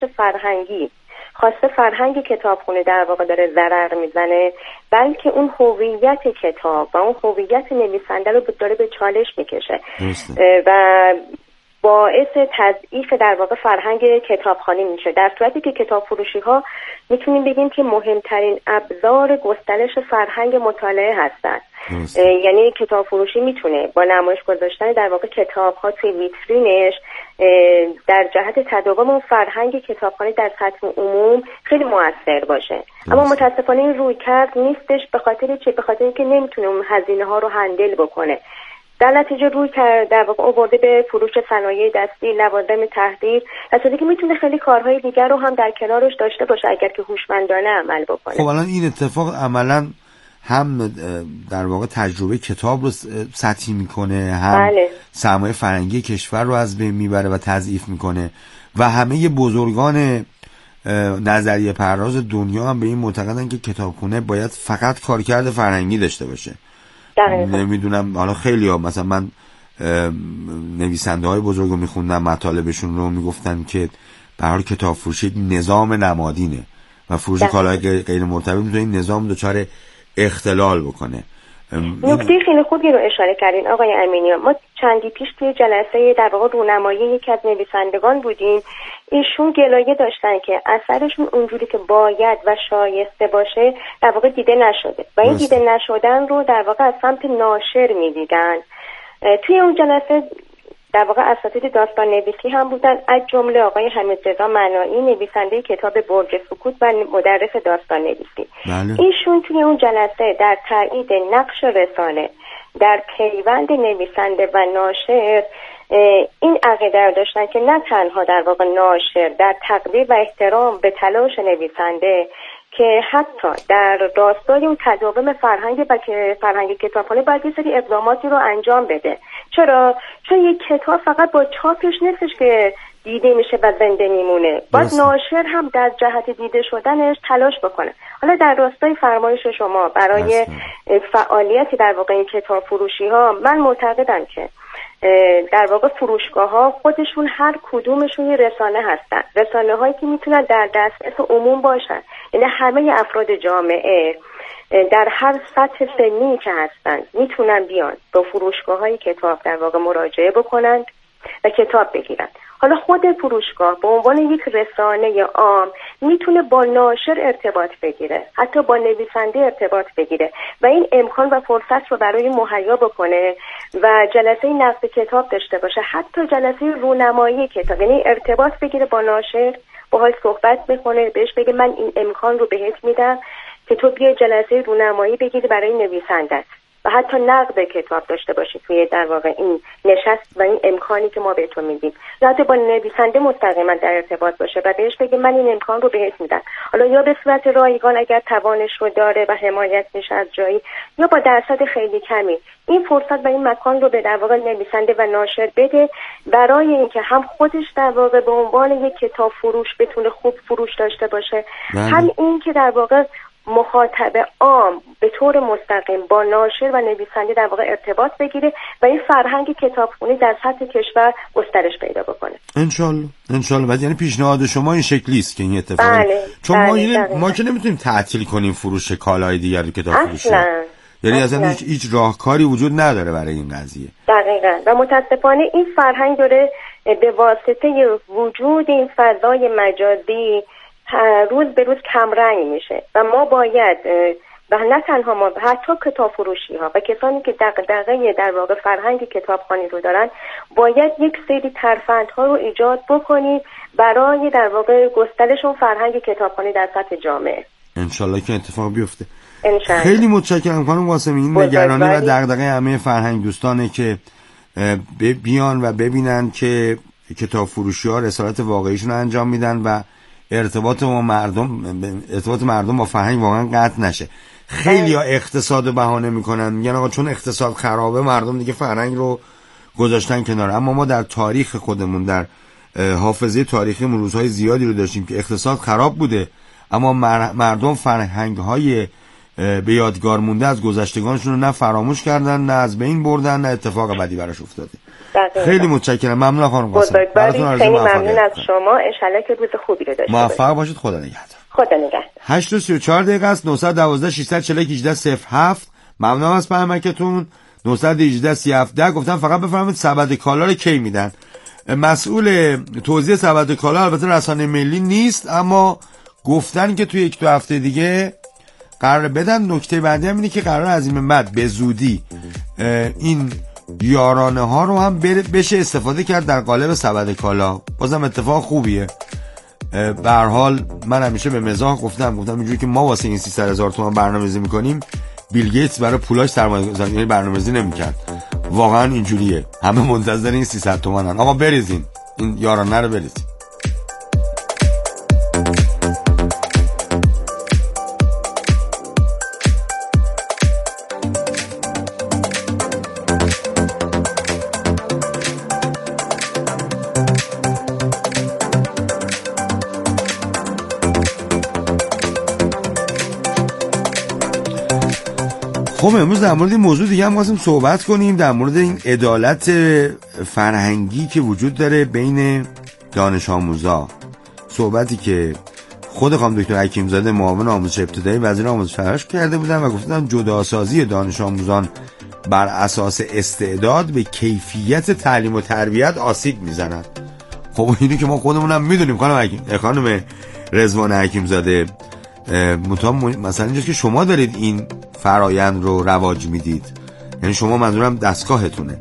فرهنگی، خواسته فرهنگ کتابخونه در واقع داره ضرر میزنه، بلکه اون هویت کتاب و اون هویت نویسنده رو داره به چالش میکشه و باعث تضعیف در واقع فرهنگ کتابخوانی میشه، در صورتی که کتاب فروشی ها میتونیم بگیم که مهمترین ابزار گسترش فرهنگ مطالعه هستن. یعنی کتاب فروشی میتونه با نمایش گذاشتن در واقع کتاب ها توی ویترینش در جهت تداوم اون فرهنگ کتابخوانی در سطح عموم خیلی موثر باشه. اما متاسفانه این رویکرد نیستش. به خاطر چه؟ به خاطر اینکه نمیتونه اون هزینه ها رو هندل بکنه. در نتیجه روی در واقع آورده به فروش صنایع دستی، لوازم تحریر، اصلا که میتونه خیلی کارهای دیگر رو هم در کنارش داشته باشه اگر که هوشمندانه عمل بکنه. خب الان این اتفاق عملاً هم در واقع تجربه کتاب رو سطحی میکنه، هم سرمایه فرهنگی کشور رو از بین میبره و تضعیف میکنه و همه بزرگان نظریه پرداز دنیا هم به این معتقدن که کتابخونه باید فقط کارکرد فرهنگی داشته باشه. نمیدونم حالا خیلی ها، مثلا من نویسنده های بزرگ رو میخوندم، مطالبشون رو میگفتن که به هر حال کتاب فروشی نظام نمادینه و فروش کالاهای غیر مرتبط میتونه این نظام دچار اختلال بکنه. نکته خیلی خوبی رو اشاره کردین آقای امینی. ما چندی پیش توی جلسه در واقع رونمایی یکی از نویسندگان بودیم. ایشون گلایه داشتن که اثرشون اونجوری که باید و شایسته باشه در واقع دیده نشده و این دیده نشدن رو در واقع از سمت ناشر میدیدن. توی اون جلسه در واقع اساتید داستان نویسی هم بودن، از جمله آقای حمیدرضا مناعی نویسنده کتاب برج سکوت و مدرس داستان نویسی. ایشون توی اون جلسه در تایید نقش رسانه در پیوند نویسنده و ناشر این عقیده داشتن که نه تنها در واقع ناشر در تقدیر و احترام به تلاش نویسنده که حتی در راستای اون تداوم فرهنگ کتابخوانی باید یه سری اقداماتی رو انجام بده. چرا؟ چون یک کتاب فقط با چاپش نیستش که دیده میشه و زنده میمونه، باید ناشر هم در جهت دیده شدنش تلاش بکنه. حالا در راستای فرمایش شما برای فعالیتی در واقع این کتاب فروشی ها، من معتقدم که در واقع فروشگاه ها خودشون هر کدومشون یه رسانه هستن، رسانه هایی که میتونن در دسترس عموم باشن، یعنی همه افراد جامعه در هر سطح سنی که هستن میتونن بیان با فروشگاه های کتاب در واقع مراجعه بکنن و کتاب بگیرن. حالا خود فروشگاه به عنوان یک رسانه عام میتونه با ناشر ارتباط بگیره، حتی با نویسنده ارتباط بگیره و این امکان و فرصت رو برای مهیا بکنه و جلسه نقد کتاب داشته باشه، حتی جلسه رونمایی کتاب، یعنی ارتباط بگیره با ناشر، باهاش صحبت بکنه، بهش بگه من این امکان رو بهت میدم که تو بیا جلسه رونمایی بگیری برای نویسندت و حتی نقد کتاب داشته باشی توی در واقع این نشست و این امکانی که ما به تو میدیم. یا با نویسنده مستقیما در ارتباط باشه و بهش بگه من این امکان رو بهت میدم، حالا یا به صورت رایگان اگر توانش رو داره و حمایت میشه از جایی، یا با درصد خیلی کمی این فرصت و این مکان رو به در واقع نویسنده و ناشر بده، برای اینکه هم خودش در واقع به عنوان یک کتاب فروش بتونه خوب فروش داشته باشه، هم این که در واقع مخاطب عام به طور مستقیم با ناشر و نویسنده در واقع ارتباط بگیره و این فرهنگ کتابخوانی در سطح کشور گسترش پیدا بکنه. انشالله. بعد یعنی پیشنهاد شما این شکلی است که این اتفاق چون ما که نمیتونیم تعطیل کنیم فروش کالای دیگر رو کتاب فروشی، یعنی اصلا هیچ راهکاری وجود نداره برای این قضیه. دقیقاً. و متاسفانه این فرهنگ داره به واسطه وجود این فضای مجازی روز به روز کمرنگ میشه و ما باید و نه تنها ما، حتی کتاب فروشی ها و کسانی که دغدغه در واقع فرهنگ کتابخوانی رو دارن، باید یک سری ترفندها رو ایجاد بکنیم برای در واقع گسترش اون فرهنگ کتابخوانی در سطح جامعه. انشالله که اتفاق بیفته. انشالله. خیلی متشکرم خانم قاسمی. این نگرانی و دغدغه همه فرهنگ دوستانه که بیان و ببینن که کتاب فروشی ها رسالت واقعیشون انجام میدن و ارتباط مردم با فرهنگ واقعا قطع نشه. خیلی ها اقتصاد بهانه میکنن، میگن آقا چون اقتصاد خرابه مردم دیگه فرهنگ رو گذاشتن کنار. اما ما در تاریخ خودمون، در حافظه تاریخی روزهای زیادی رو داشتیم که اقتصاد خراب بوده اما مردم فرهنگ های به یادگار مونده از گذشتگانشون رو نه فراموش کردن، نه از بین بردن، نه اتفاق بدی براش افتاده. خیلی متشکرم. ممنون خانم قاسم. خیلی ممنون از شما. انشالله که روز خوبی رو داشته باشید. موفق باشید. خدا نگهدار. خدا نگهدار. 8:34 است. 912 640 1807. ممنونم از پیامکتون. 918 3710. گفتم فقط بفرمایید سبد کالا رو کی میدن. مسئول توزیع سبد کالا البته رسانه ملی نیست، اما گفتن که توی 1-2 هفته دیگه قرار بدن. نکته بعدی هم اینه که قرار از این بعد به زودی این یارانه ها رو هم بشه استفاده کرد در قالب سبد کالا. بازم اتفاق خوبیه. به هر حال من همیشه به مزاح گفتم اینجوری که ما واسه این 300,000 تومان برنامه‌ریزی میکنیم، بیل گیتس برای پولاش سرمایه‌گذاری برنامه‌ریزی نمیکرد. واقعا اینجوریه. همه منتظر این 300 تومانن. آقا بریزین این یارانه رو بریزین. خب امروز در مورد این موضوع دیگه هم خواستیم صحبت کنیم، در مورد این عدالت فرهنگی که وجود داره بین دانش آموزا. صحبتی که خود خانم دکتر حکیم‌زاده معاون آموزش ابتدایی وزیر آموزش فرهنگ کرده بودن و گفتن جداسازی دانش آموزان بر اساس استعداد به کیفیت تعلیم و تربیت آسیب میزنند. خب اینی که ما خودمونم میدونیم خانم رضوان حکیم‌زاده. مثلا اینجاست که شما دارید این فرایند رو رواج میدید، یعنی شما منظورم دستگاهتونه.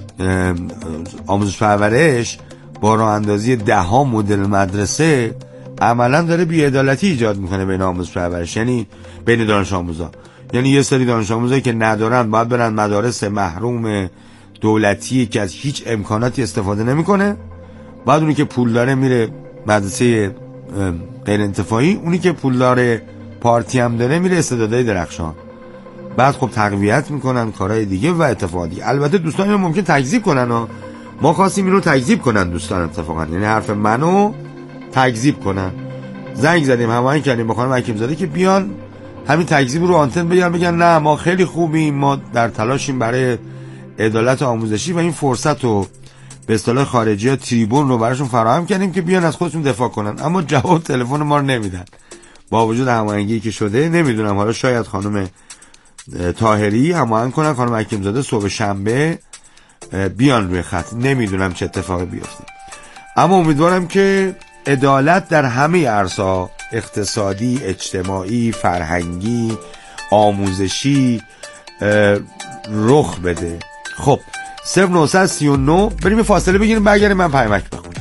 آموزش پرورش با راه اندازی 10 مدل مدرسه عملا داره بی‌عدالتی ایجاد میکنه بین آموزش پرورش، یعنی بین دانش آموزا. یعنی یه سری دانش آموزایی که ندارن باید برن مدارس محروم دولتی که از هیچ امکاناتی استفاده نمیکنه، بعد اونی که پول داره میره مدرسه غیر انتفاعی، اونی که پول داره پارتی هم داره میره استعدادهای درخشان. بعد خب تقویت میکنن کارهای دیگه و اتفاقی. البته دوستان اینو ممکن تکذیب کنن و ما خواستیم اینو تکذیب کنن دوستان اتفاقا، یعنی حرف منو تکذیب کنن. زنگ زدیم هماهنگ کردیم با خانم حکیم‌زاده که بیان همین تکذیب رو آنتن بگن نه ما خیلی خوبیم، ما در تلاشیم برای عدالت آموزشی و این فرصت رو به اصطلاح خارجی‌ها تریبون رو براشون فراهم کردیم که بیان از خودشون دفاع کنن، اما جواب تلفن ما رو نمیدن. با وجود هماهنگی که شده نمیدونم، حالا شاید خانم طاهری هماهنگ کنن خانم حکیم‌زاده صبح شنبه بیان روی خط، نمیدونم چه اتفاقی بیفته. اما امیدوارم که عدالت در همه عرصه‌ها، اقتصادی، اجتماعی، فرهنگی، آموزشی رخ بده. خب 0939 بریم فاصله بگیریم برگردیم من پیامک بخونم.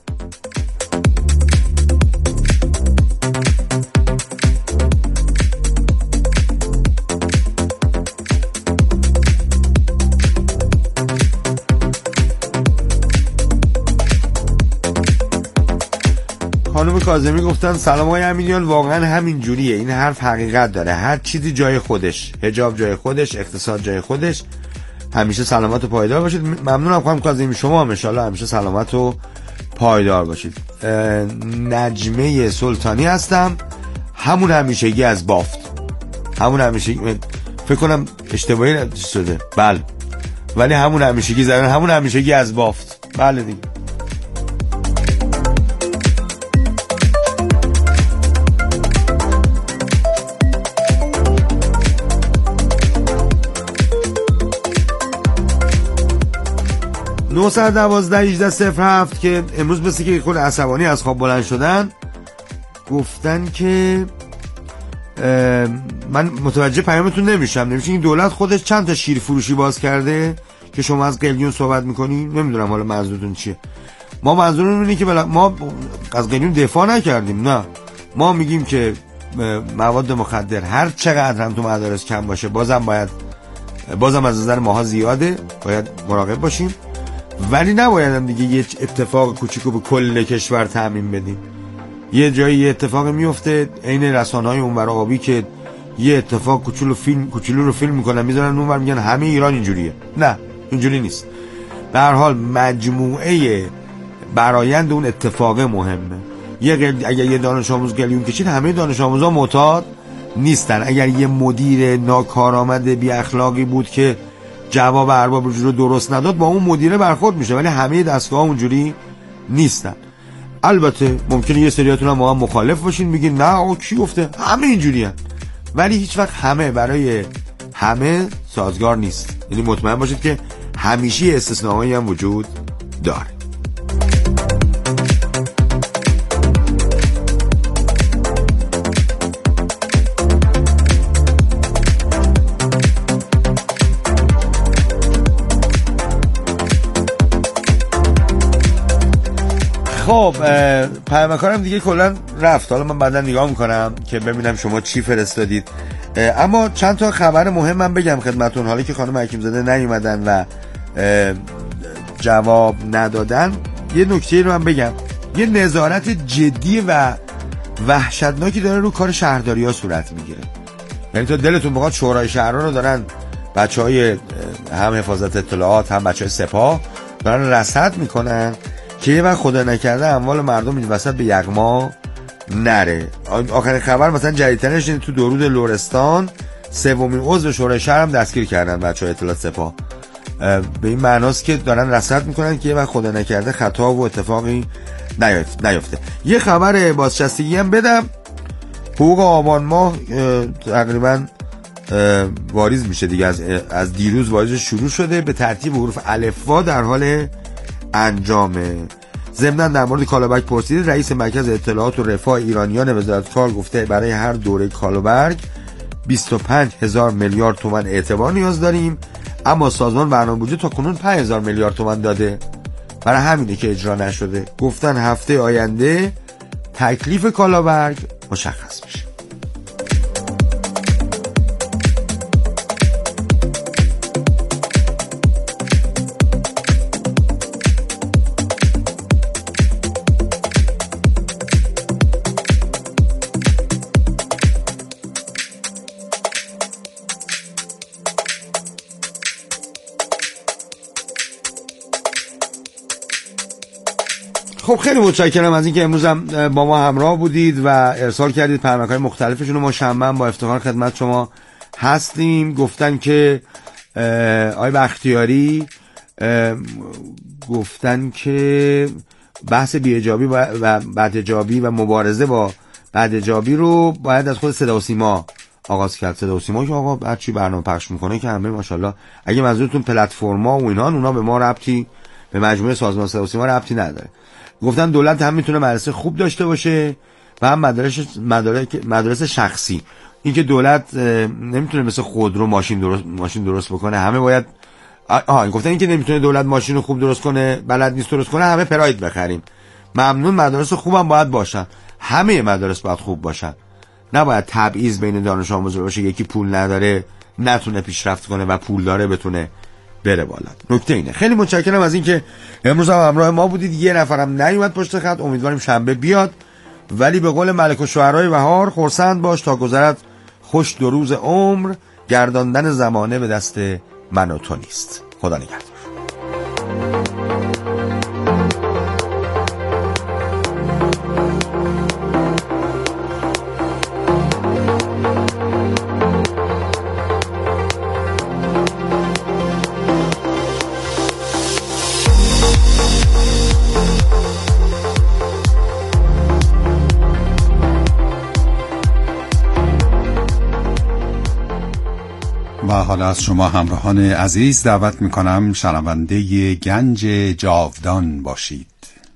خانم کاظمی گفتن سلام آقای امینیان، واقعا همین جوریه، این حرف حقیقت داره، هر چیزی جای خودش، حجاب جای خودش، اقتصاد جای خودش. همیشه سلامت و پایدار باشید. ممنونم خانم کاظمی، شما هم ان شاءالله همیشه سلامت و پایدار باشید. نجمه سلطانی هستم، همون همیشگی از بافت، همون همیشگی، فکر کنم اشتباهی شده بله، ولی همون همیشگی زدن، همون همیشگی از بافت، بله دیگه. نوصد 12-18-07 که امروز بسی که خود عصبانی از خواب بلند شدن گفتن که من متوجه پیامتون نمیشه این دولت خودش چند تا شیر فروشی باز کرده که شما از قلیون صحبت میکنی. نمیدونم حالا منظورتون چیه. ما منظورمون اینه که ما از قلیون دفاع نکردیم، نه، ما میگیم که مواد مخدر هر چقدر هم تو مدارس کم باشه بازم از نظر ماها زیاده، باید مراقب باشیم، ولی نباید هم دیگه یه اتفاق کوچیکو به کل کشور تعمیم بدیم. یه جایی یه اتفاق میفته عین رسانه‌های اونور آبی که یه اتفاق کوچولو رو فیلم میکنن میذارن اونور میگن همه ایران اینجوریه. نه، اینجوری نیست. به هر حال مجموعه برآیند اون اتفاق مهمه. اگر یه دانش آموز گلیون کشید همه دانش آموزا معتاد نیستن. اگر یه مدیر ناکارآمد بی اخلاقی بود که جواب ارباب رجوع رو درست نداد با اون مدیره برخورد میشه، ولی همه دستگاه اونجوری نیستن. البته ممکنه یه سریاتون هم با هم مخالف باشین، میگین نه آقا کی گفته، همه اینجوری هن. ولی هیچ وقت همه برای همه سازگار نیست. یعنی مطمئن باشید که همیشه استثناهایی هم وجود داره. خب پیامکارم دیگه کلا رفت. حالا من بعدا نگاه میکنم که ببینم شما چی فرستادید. اما چند تا خبر مهم من بگم خدمتون، حالا که خانم حکیم زاده نیومدن و جواب ندادن. یه نکته رو من بگم، یه نظارت جدی و وحشتناکی داره رو کار شهرداری ها صورت میگیره. یعنی تا دلتون بخواد شورای شهرها رو دارن بچهای هم حفاظت اطلاعات هم بچهای سپاه دارن رصد میکنن که یه وقت خدا نکرده اموال مردم این وسط به یغما نره. آخرین خبر مثلا جدیدترش تو درود لرستان سومین عضو شورای شهر هم دستگیر کردن بچهای اطلاعات سپاه. به این معناست که دارن رصد میکنن که یه وقت خدا نکرده خطا و اتفاقی نیفته. یه خبر بازنشستگی هم بدم. حقوق آبان ماه تقریبا واریز میشه دیگه، از دیروز واریز شروع شده، به ترتیب حروف الفبا در حال انجامه. ضمناً در مورد کالابرگ پرسید. رئیس مرکز اطلاعات و رفاه ایرانیان وزارت کار گفته برای هر دوره کالابرگ 25,000 میلیارد تومان اعتبار نیاز داریم، اما سازمان برنامه‌ریزی تا کنون 5,000 میلیارد تومان داده، برای همینه که اجرا نشده. گفتن هفته آینده تکلیف کالابرگ مشخص میشه. خب خیلی متشکرم از اینکه امروز هم با ما همراه بودید و ارسال کردید پیامک‌های مختلفشون رو. ما شنبه با افتخار خدمت شما هستیم. گفتن که آقای بختیاری گفتن که بحث بی‌حجابی و بدحجابی و مبارزه با بدحجابی رو باید از خود صدا و سیما آغاز کرد. صدا و سیما که آقا هر چی برنامه پخش میکنه که همه ماشاءالله، اگه منظورتون پلتفرما و اینا، اونا به ما ربطی، به مجموعه سازمان صدا و سیما ربطی نداره. گفتن دولت هم میتونه مدرسه خوب داشته باشه و هم مدارس شخصی. این که دولت نمیتونه مثل خودرو ماشین درست بکنه، همه باید گفتن این که نمیتونه دولت ماشین رو خوب درست کنه، بلد نیست درست کنه، همه پراید بخریم. ممنون، مدارس خوبم باید باشن، همه مدارس باید خوب باشن. نباید تبعیض بین دانش آموزا باشه، یکی پول نداره نتونه پیشرفت کنه و پول داره بتونه بره بالا. نکته اینه. خیلی متشکرم از اینکه امروز هم همراه ما بودید. یه نفرم نیومد پشت خط، امیدواریم شنبه بیاد. ولی به قول ملک الشعرای بهار، خرسند باش تا گذرد خوش 2 روز عمر، گرداندن زمانه به دست من و تو نیست. خدا نگهدار. و حالا از شما همراهان عزیز دعوت میکنم شنونده گنج جاودان باشید.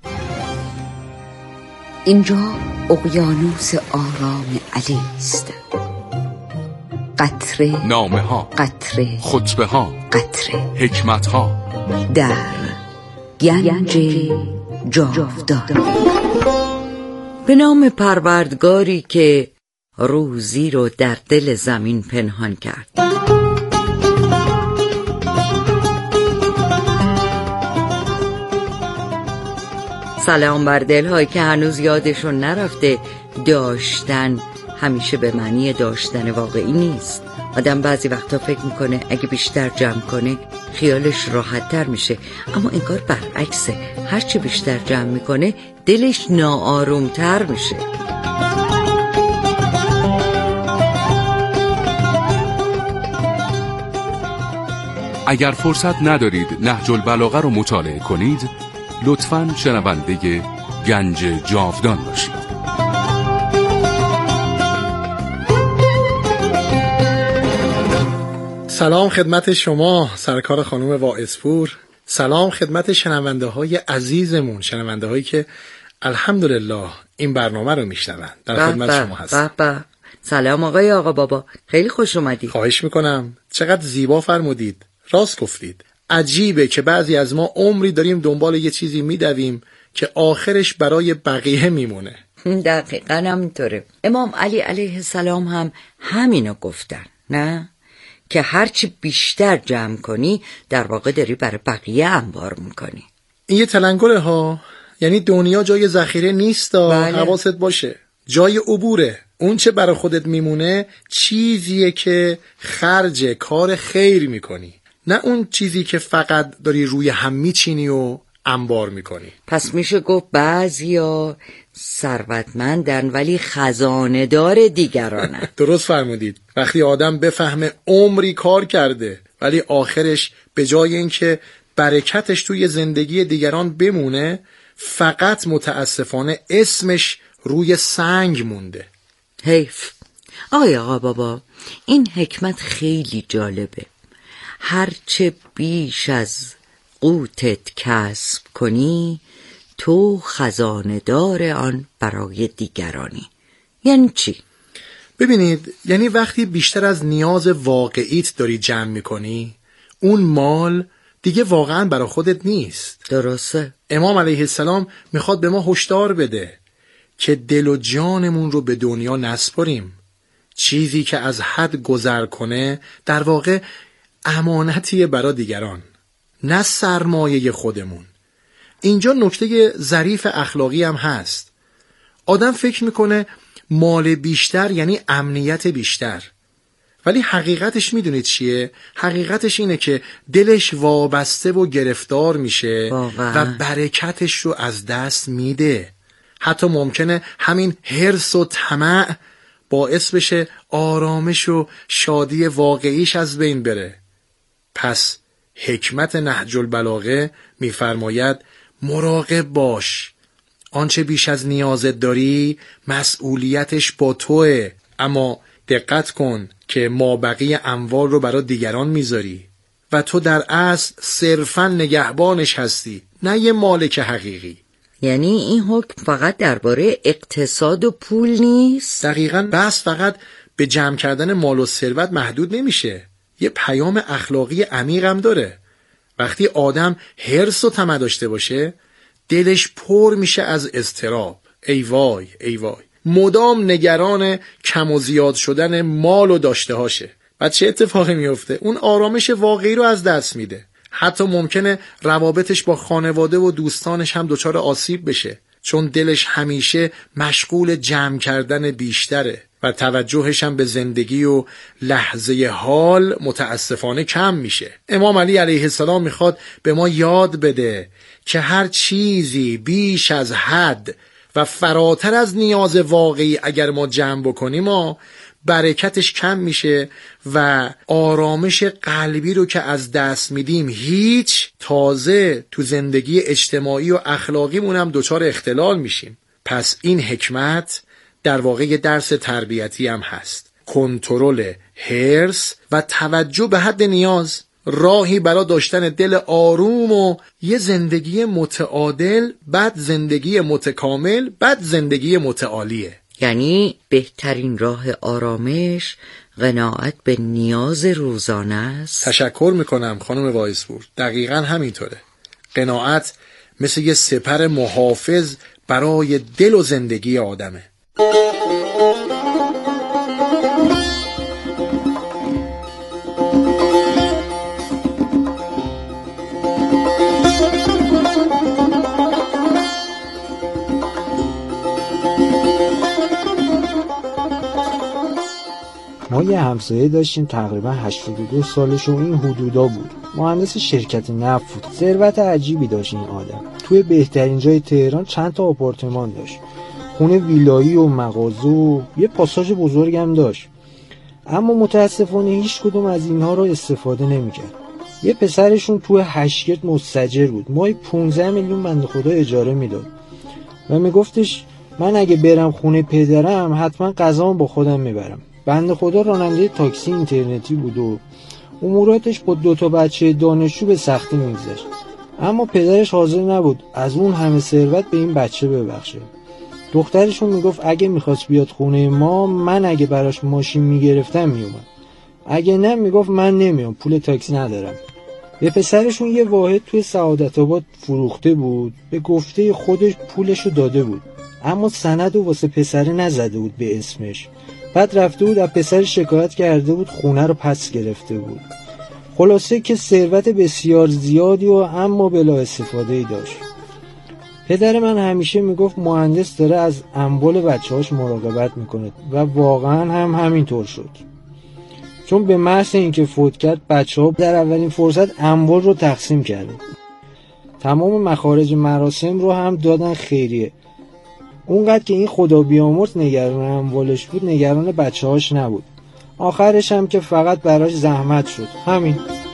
اینجا اقیانوس آرام علی است. قطره نامه ها، قطره خطبه ها، قطره حکمت ها در گنج جاودان. به نام پروردگاری که روزی رو در دل زمین پنهان کرد. سلام بر دل‌هایی که هنوز یادشون نرفته داشتن همیشه به معنی داشتن واقعی نیست. آدم بعضی وقتا فکر میکنه اگه بیشتر جمع کنه خیالش راحت‌تر میشه، اما انگار برعکسه، هرچی بیشتر جمع میکنه دلش ناآرومتر میشه. اگر فرصت ندارید نهج البلاغه رو مطالعه کنید، لطفاً شنونده گنج جاودان باشید. سلام خدمت شما سرکار خانم واعظپور. سلام خدمت شنونده های عزیزمون، شنونده هایی که الحمدلله این برنامه رو میشنون. در خدمت شما هستم. سلام آقا بابا، خیلی خوش اومدید. خواهش میکنم. چقدر زیبا فرمودید، راست گفتید. عجیبه که بعضی از ما عمری داریم دنبال یه چیزی میدویم که آخرش برای بقیه میمونه. دقیقاً همینطوره. امام علی علیه السلام هم همینو گفتن، نه؟ که هرچی بیشتر جمع کنی در واقع داری برای بقیه انبار میکنی. این یه تلنگره ها، یعنی دنیا جای ذخیره نیست. حواست باشه، جای عبوره. اون چه برای خودت میمونه چیزیه که خرج کار خیر میکنی، نه اون چیزی که فقط داری روی هم میچینی و انبار میکنی. پس میشه گفت بعضیا ثروتمندن ولی خزانه دار دیگرانن. درست فرمودید. وقتی آدم بفهمه عمری کار کرده ولی آخرش به جای اینکه برکتش توی زندگی دیگران بمونه، فقط متاسفانه اسمش روی سنگ مونده. حیف. آقا بابا، این حکمت خیلی جالبه. هرچه بیش از قوتت کسب کنی تو خزانه دار آن برای دیگرانی. یعنی چی؟ ببینید، یعنی وقتی بیشتر از نیاز واقعیت داری جمع میکنی، اون مال دیگه واقعا برای خودت نیست. درسته. امام علیه السلام میخواد به ما هشدار بده که دل و جانمون رو به دنیا نسپاریم. چیزی که از حد گذر کنه در واقع امانتیه برای دیگران، نه سرمایه خودمون. اینجا نکته ظریف اخلاقی هم هست. آدم فکر میکنه مال بیشتر یعنی امنیت بیشتر، ولی حقیقتش میدونید چیه؟ حقیقتش اینه که دلش وابسته و گرفتار میشه و برکتش رو از دست میده. حتی ممکنه همین حرص و طمع باعث بشه آرامش و شادی واقعیش از بین بره. پس حکمت نهج البلاغه میفرماید مراقب باش. آنچه بیش از نیازت داری مسئولیتش با توه، اما دقت کن که مابقی اموال رو برای دیگران میذاری و تو در اصل صرفاً نگهبانش هستی، نه یه مالک حقیقی. یعنی این حکم فقط درباره اقتصاد و پول نیست؟ دقیقاً. بس فقط به جمع کردن مال و ثروت محدود نمیشه، یه پیام اخلاقی عمیق هم داره. وقتی آدم حرص و طمع داشته باشه دلش پر میشه از اضطراب. ای وای ای وای، مدام نگران کم و زیاد شدن مال و داشته هاشه. و چه اتفاقی میفته؟ اون آرامش واقعی رو از دست میده. حتی ممکنه روابطش با خانواده و دوستانش هم دچار آسیب بشه، چون دلش همیشه مشغول جمع کردن بیشتره و توجهش هم به زندگی و لحظه حال متاسفانه کم میشه. امام علی علیه السلام میخواد به ما یاد بده که هر چیزی بیش از حد و فراتر از نیاز واقعی اگر ما جمع بکنیم ما برکتش کم میشه و آرامش قلبی رو که از دست میدیم هیچ، تازه تو زندگی اجتماعی و اخلاقیمون هم دچار اختلال میشیم. پس این حکمت در واقع یه درس تربیتی هم هست. کنترل حرص و توجه به حد نیاز، راهی برای داشتن دل آروم و یه زندگی متعادل، بعد زندگی متکامل، بعد زندگی متعالیه. یعنی بهترین راه آرامش قناعت به نیاز روزانه است. تشکر میکنم خانم واعظپور. دقیقاً همینطوره. قناعت مثل یه سپر محافظ برای دل و زندگی آدمه. ما یه همسایه داشتیم تقریبا 82 سالش و این حدودا بود. مهندس شرکت نفت بود. ثروت عجیبی داشت این آدم. توی بهترین جای تهران چند تا آپارتمان داشت. خونه ویلایی و مغازه و یه پاساژ بزرگ هم داشت. اما متاسفانه هیچ کدوم از اینها رو استفاده نمی‌کرد. یه پسرشون تو هشگرد مستاجر بود، ماهی 15 میلیون بنده خدا اجاره میداد و میگفتش من اگه برم خونه پدرم حتما غذامو با خودم میبرم. بنده خدا راننده تاکسی اینترنتی بود و اموراتش با 2 بچه دانشجو به سختی میگذشت، اما پدرش حاضر نبود از اون همه ثروت به این بچه ببخشه. دخترشون میگفت اگه میخواست بیاد خونه ما، من اگه براش ماشین میگرفتم میومد، اگه نه میگفت من نمیام، پول تاکسی ندارم. به پسرشون یه واحد توی سعادت آباد فروخته بود، به گفته خودش پولشو داده بود، اما سندو واسه پسر نزده بود به اسمش. بعد رفته بود از پسر شکایت کرده بود، خونه رو پس گرفته بود. خلاصه که ثروت بسیار زیادی و اما بلا استفاده‌ای داشت. پدر من همیشه میگفت مهندس داره از اموال بچه‌هاش مراقبت میکنه و واقعا هم همینطور شد، چون به محض اینکه فوت کرد بچه‌ها در اولین فرصت اموال رو تقسیم کردن. تمام مخارج مراسم رو هم دادن خیریه. اونقدر که این خدا بیامرز نگران اموالش بود، نگران بچه‌هاش نبود. آخرش هم که فقط براش زحمت شد، همین.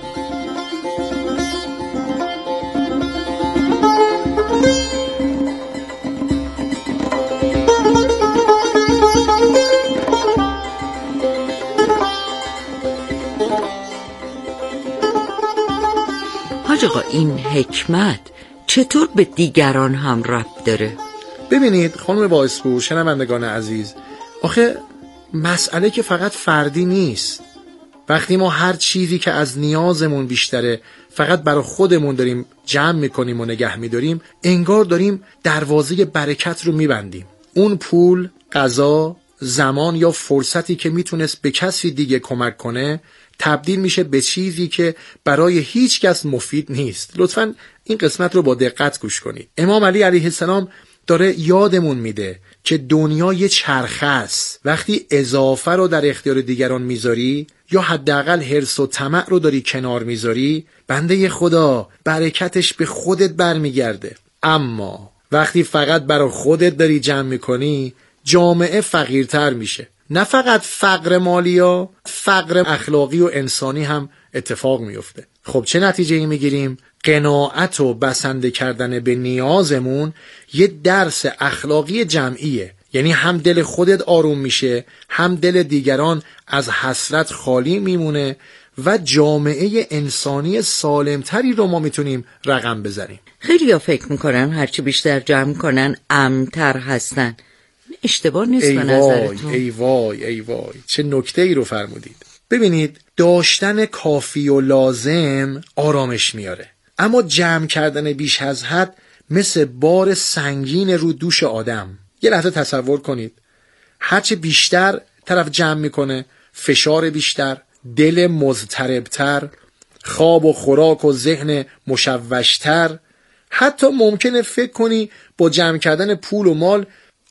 حاج آقا این حکمت چطور به دیگران هم ربط داره؟ ببینید خانم وایسپور، شنوندگان عزیز، آخه مسئله که فقط فردی نیست. وقتی ما هر چیزی که از نیازمون بیشتره فقط برای خودمون داریم جمع میکنیم و نگه میداریم، انگار داریم دروازه برکت رو میبندیم. اون پول، غذا، زمان یا فرصتی که میتونست به کسی دیگه کمک کنه تبدیل میشه به چیزی که برای هیچ کس مفید نیست. لطفاً این قسمت رو با دقت گوش کنید. امام علی علیه السلام داره یادمون میده که دنیا یه چرخه است. وقتی اضافه رو در اختیار دیگران میذاری یا حداقل حرص و طمع رو داری کنار میذاری، بنده خدا برکتش به خودت برمیگرده. اما وقتی فقط برای خودت داری جمع میکنی، جامعه فقیرتر میشه. نه فقط فقر مالی ها، فقر اخلاقی و انسانی هم اتفاق میفته. خب چه نتیجه‌ای میگیریم؟ قناعت و بسنده کردن به نیازمون یه درس اخلاقی جمعیه. یعنی هم دل خودت آروم میشه، هم دل دیگران از حسرت خالی میمونه و جامعه انسانی سالمتری رو ما میتونیم رقم بزنیم. خیلی ها فکر میکنن هرچی بیشتر جمع کنن امن‌تر هستن. اشتباه نیست به نظرتون؟ ای وای چه نکته ای رو فرمودید. ببینید داشتن کافی و لازم آرامش میاره، اما جمع کردن بیش از حد مثل بار سنگین رو دوش آدم. یه لحظه تصور کنید، هرچه بیشتر طرف جمع میکنه، فشار بیشتر، دل مضطربتر، خواب و خوراک و ذهن مشوشتر. حتی ممکنه فکر کنی با جمع کردن پول و مال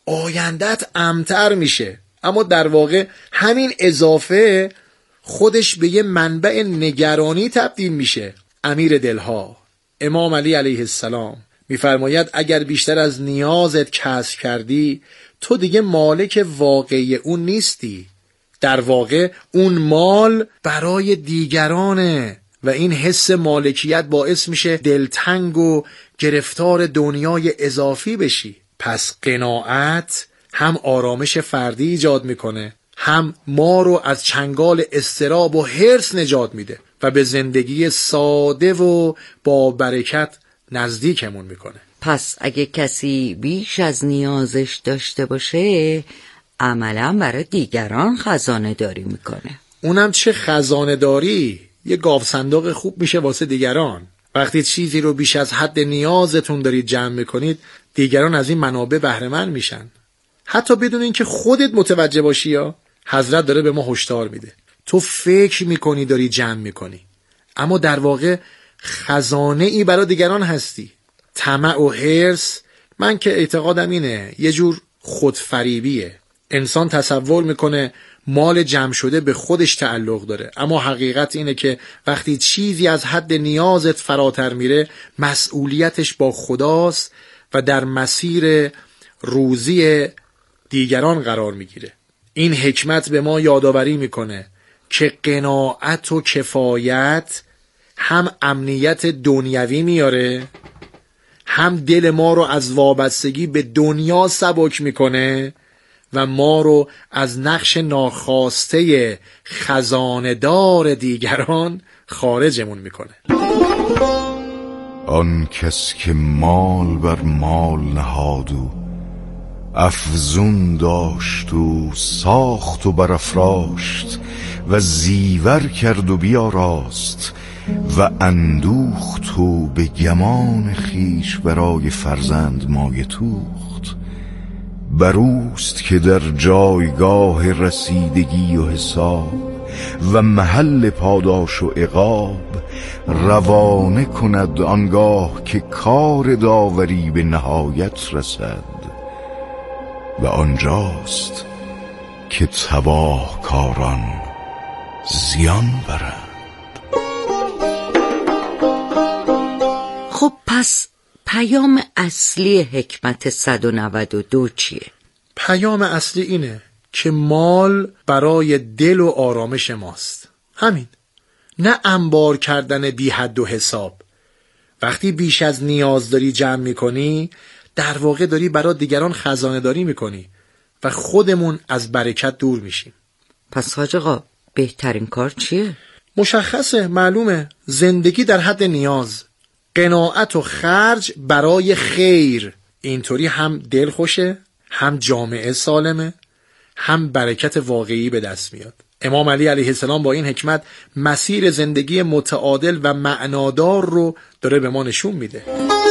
آیندت امن‌تر میشه، اما در واقع همین اضافه خودش به یه منبع نگرانی تبدیل میشه. امیر دلها امام علی علیه السلام میفرماید اگر بیشتر از نیازت کسب کردی، تو دیگه مالک واقعی اون نیستی. در واقع اون مال برای دیگرانه و این حس مالکیت باعث میشه دلتنگ و گرفتار دنیای اضافی بشی. پس قناعت هم آرامش فردی ایجاد میکنه، هم ما رو از چنگال اضطراب و حرص نجات میده و به زندگی ساده و با برکت نزدیکمون میکنه. پس اگه کسی بیش از نیازش داشته باشه، عملا برای دیگران خزانه داری میکنه. اونم چه خزانه داری؟ یه گاو صندوق خوب میشه واسه دیگران. وقتی چیزی رو بیش از حد نیازتون دارید جمع میکنید، دیگران از این منابع بهره مند میشن، حتی بدون اینکه خودت متوجه باشی. یا حضرت داره به ما هشدار میده، تو فکر میکنی داری جمع میکنی، اما در واقع خزانه ای برای دیگران هستی. طمع و حرص، من که اعتقادم اینه، یه جور خودفریبیه. انسان تصور میکنه مال جمع شده به خودش تعلق داره، اما حقیقت اینه که وقتی چیزی از حد نیازت فراتر میره، مسئولیتش با خداست و در مسیر روزی دیگران قرار میگیره. این حکمت به ما یادآوری میکنه که قناعت و کفایت هم امنیت دنیوی میاره، هم دل ما رو از وابستگی به دنیا سبک میکنه و ما رو از نقش ناخواسته خزانه‌دار دیگران خارجمون میکنه. آن کس که مال بر مال نهاد و افزون داشت و ساخت و برافراشت و زیور کرد و بیاراست و اندوخت و به گمان خیش برای فرزند مایه توخت، بروست که در جایگاه رسیدگی و حساب و محل پاداش و عقاب روانه کند آنگاه که کار داوری به نهایت رسد و آنجاست که تباه کاران زیان برند. خب پس پیام اصلی حکمت 192 چیه؟ پیام اصلی اینه که مال برای دل و آرامش ماست، همین، نه انبار کردن بی حد و حساب. وقتی بیش از نیاز داری جمع میکنی، در واقع داری برای دیگران خزانه داری میکنی و خودمون از برکت دور میشیم. پس حاج آقا بهترین کار چیه؟ مشخصه، معلومه، زندگی در حد نیاز، قناعت و خرج برای خیر. اینطوری هم دل خوشه، هم جامعه سالمه، هم برکت واقعی به دست میاد. امام علی علیه السلام با این حکمت مسیر زندگی متعادل و معنادار رو داره به ما نشون میده.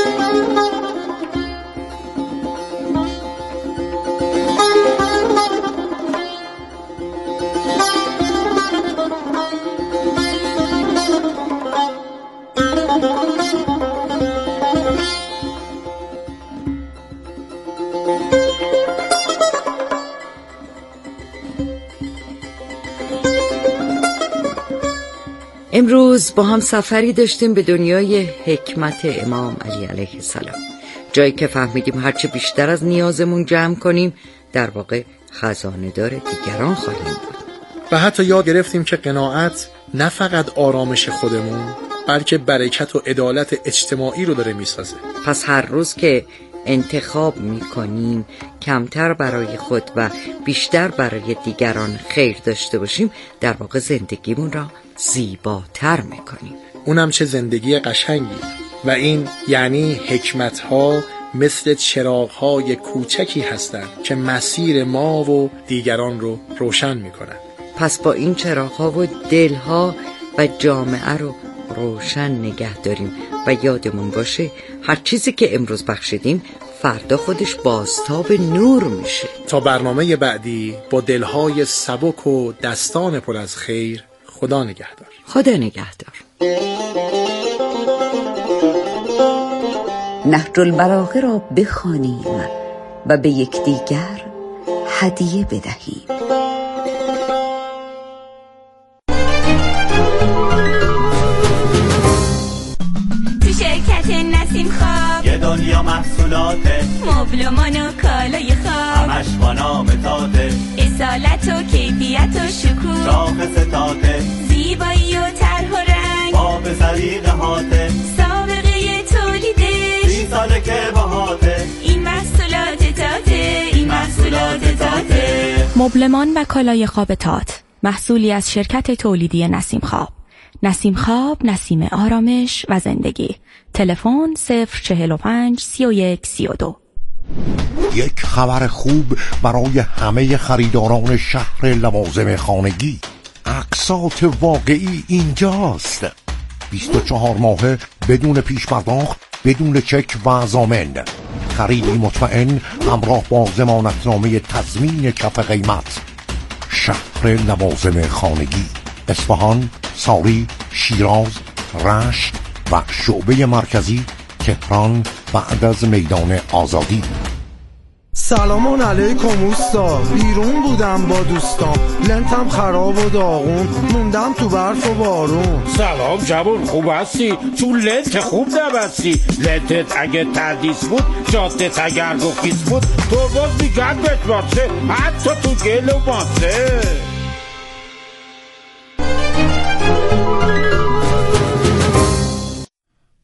امروز با هم سفری داشتیم به دنیای حکمت امام علی علیه السلام، جایی که فهمیدیم هرچه بیشتر از نیازمون جمع کنیم در واقع خزانه دار دیگران خواهیم بود. و حتی یاد گرفتیم که قناعت نه فقط آرامش خودمون بلکه برکت و عدالت اجتماعی رو داره میسازه. پس هر روز که انتخاب میکنیم کمتر برای خود و بیشتر برای دیگران خیر داشته باشیم، در واقع زندگیمون را زیباتر میکنیم. اونم چه زندگی قشنگی. و این یعنی حکمت‌ها مثل چراغ‌های کوچکی هستند که مسیر ما و دیگران رو روشن میکنن. پس با این چراغ‌ها و دلها و جامعه رو روشن نگه داریم و یادمون باشه هر چیزی که امروز بخشیدیم فردا خودش بازتاب نور میشه. تا برنامه بعدی با دلهای سبک و دستان پر از خیر، خدا نگهدار. خدا نگهدار. نهج البلاغه را بخوانیم و به یکدیگر هدیه بدهیم. تو شرکت نسیم خواب یه دنیا محصولات مبلمان و کالای خواب، همش با نام تاته، اصالت و کیفیت و شکوه، شاخص تاته، زیبایی و طرح و رنگ، باب سلیقه هاته، سابقه تولیدش 30 ساله که باهاته، این محصولات تاته، این محصولات تاته. مبلمان و کالای خواب تات، محصولی از شرکت تولیدی نسیم خواب. نسیم خواب، نسیم آرامش و زندگی. تلفن 045 31 32. یک خبر خوب برای همه خریداران شهر لوازم خانگی. اقساط واقعی اینجاست. 24 ماهه بدون پیش پرداخت، بدون چک و ضامن. خریدی مطمئن همراه با ضمانتنامه تضمین کف قیمت. شهر لوازم خانگی، اصفهان، ساری، شیراز، رشت و شعبه مرکزی تهران بعد از میدان آزادی. سلام علیکم اوستا، بیرون بودم با دوستام، لنتم خراب و داغون، موندم تو برف و بارون. سلام جوون، خوب هستی؟ تو لنت خوب نبستی. لنتت اگه تردیس بود، جادت اگر رخیص بود، تو باز میگن بتباسه، حتی تو گل و ماسه.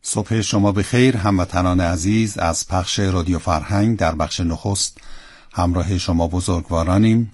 صبح شما بخیر هموطنان عزیز. از پخش رادیو فرهنگ در بخش نخست همراه شما بزرگوارانیم.